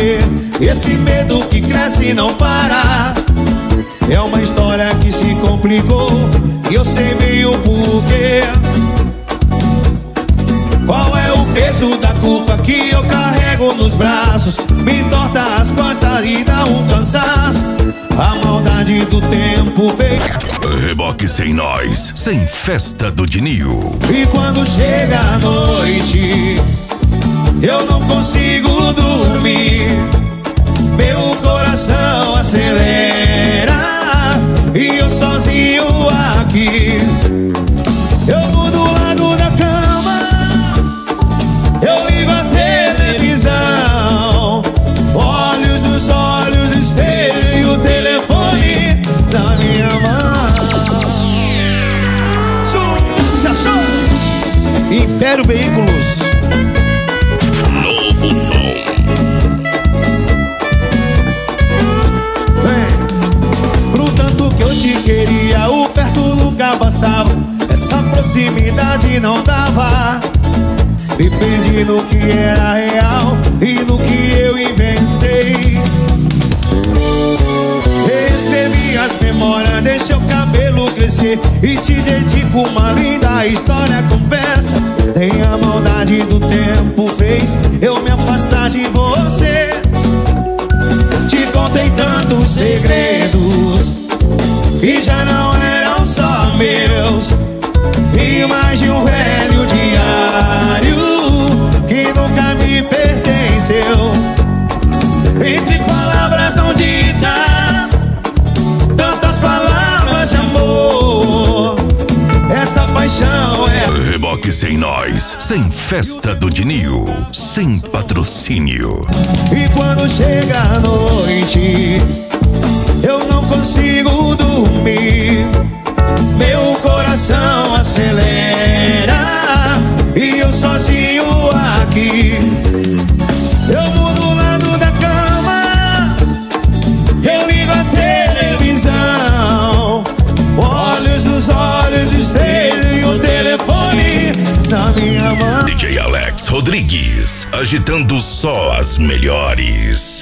quê? Esse medo que cresce e não para. É uma história que se complicou e eu sei bem o porquê. Qual é o peso da culpa que eu carrego nos braços? Me entorta as costas e dá um cansaço. A maldade do tempo veio. Reboque Sem Nós, sem festa do Dinho. E quando chega a noite, eu não consigo dormir. Meu coração acelera e eu sozinho aqui. Eu mudo o lado da cama, eu ligo a televisão, olhos nos olhos, espelho e o telefone da minha mão. Sucesso! Império Veículos. Novo som. Pro tanto que eu te queria, o perto nunca bastava. Essa proximidade não dava. Me perdi no que era real e no que eu inventei. Escrevi as memórias, deixei o cabelo crescer e te dedico uma linda história, confessa. Nem a maldade do tempo fez eu me afastar de você. Te contei tantos segredos e já não eram só meus. E mais de um velho diário que nunca me pertenceu. Entre palavras não ditas, tantas palavras de amor. Essa paixão é Reboque Sem Nós, sem festa do Dinho, sem patrocínio. E quando chega a noite, eu não consigo dormir. Meu coração acelera e eu sozinho aqui. Eu mudo o lado da cama, eu ligo a televisão, olhos nos olhos, espelho e o telefone na minha mão. DJ Alex Rodrigues, agitando só as melhores.